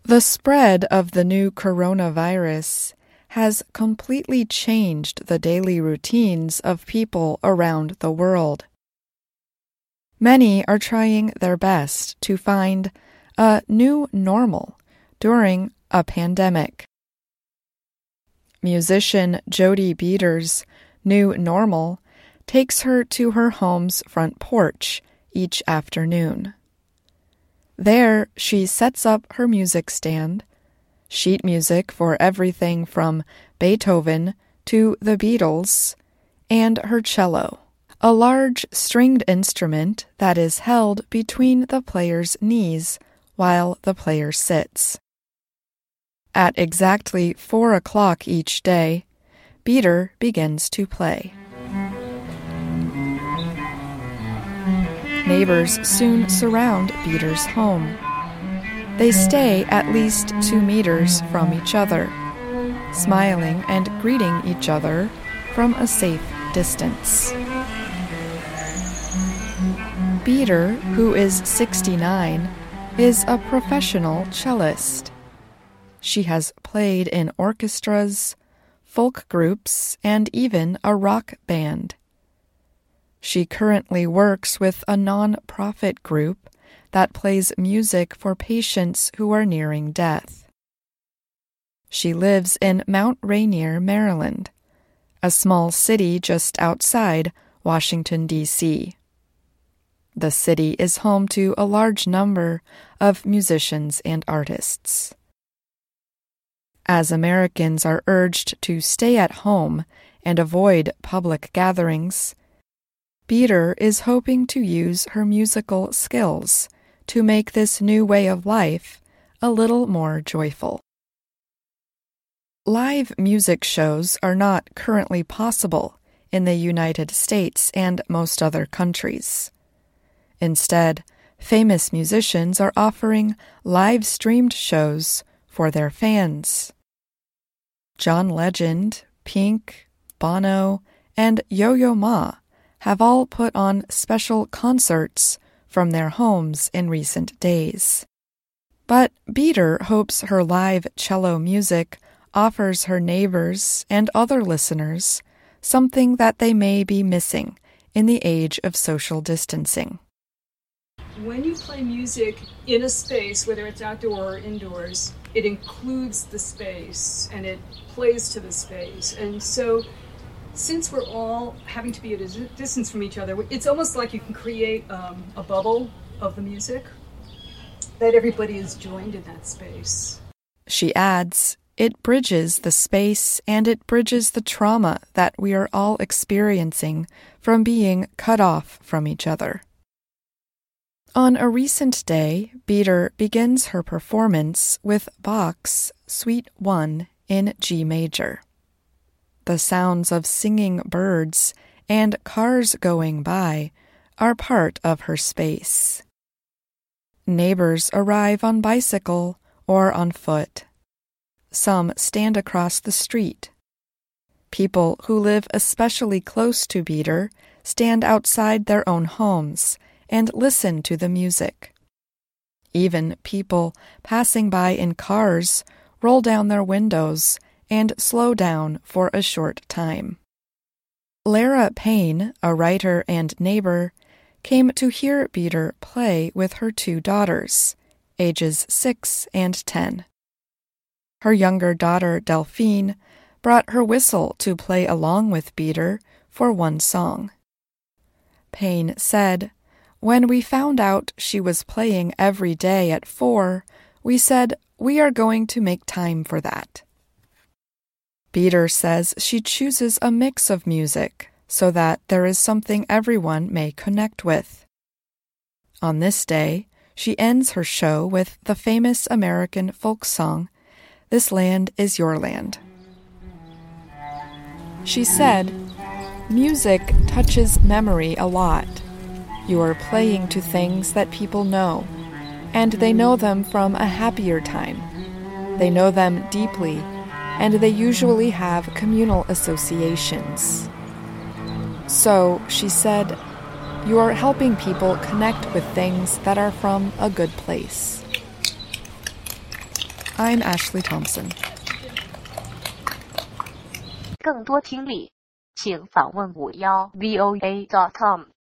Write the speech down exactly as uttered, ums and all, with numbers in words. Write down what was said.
The spread of the new coronavirus has completely changed the daily routines of people around the world. Many are trying their best to find a new normal during a pandemic. Musician Jody Beater's new normal takes her to her home's front porch each afternoon. There, she sets up her music stand, sheet music for everything from Beethoven to the Beatles, and her cello, a large stringed instrument that is held between the player's knees while the player sits. At exactly four o'clock each day, Beater begins to play. Neighbors soon surround Beater's home. They stay at least two meters from each other, smiling and greeting each other from a safe distance. Beater, who is sixty-nine, is a professional cellist. She has played in orchestras, folk groups, and even a rock band. She currently works with a non-profit group that plays music for patients who are nearing death. She lives in Mount Rainier, Maryland, a small city just outside Washington, D C The city is home to a large number of musicians and artists. As Americans are urged to stay at home and avoid public gatherings, Beater is hoping to use her musical skills to make this new way of life a little more joyful. Live music shows are not currently possible in the United States and most other countries. Instead, famous musicians are offering live-streamed shows for their fans. John Legend, Pink, Bono, and Yo-Yo Ma have all put on special concerts from their homes in recent days. But Beater hopes her live cello music offers her neighbors and other listeners something that they may be missing in the age of social distancing. When you play music in a space, whether it's outdoor or indoors, it includes the space and it plays to the space. And so since we're all having to be at a distance from each other, it's almost like you can create um, a bubble of the music that everybody is joined in that space. She adds, it bridges the space and it bridges the trauma that we are all experiencing from being cut off from each other. On a recent day, Beater begins her performance with Bach's Suite one in G major. The sounds of singing birds and cars going by are part of her space. Neighbors arrive on bicycle or on foot. Some stand across the street. People who live especially close to Beater stand outside their own homes and listen to the music. Even people passing by in cars roll down their windows and slow down for a short time. Lara Payne, a writer and neighbor, came to hear Beater play with her two daughters, ages six and ten. Her younger daughter, Delphine, brought her whistle to play along with Beater for one song. Payne said, "When we found out she was playing every day at four, we said, we are going to make time for that." Beater says she chooses a mix of music so that there is something everyone may connect with. On this day, she ends her show with the famous American folk song, "This Land Is Your Land." She said, "Music touches memory a lot. You are playing to things that people know, and they know them from a happier time. They know them deeply, and they usually have communal associations. So," she said, "you are helping people connect with things that are from a good place." I'm Ashley Thompson. 更多听力，请访问五幺 V O A dot com。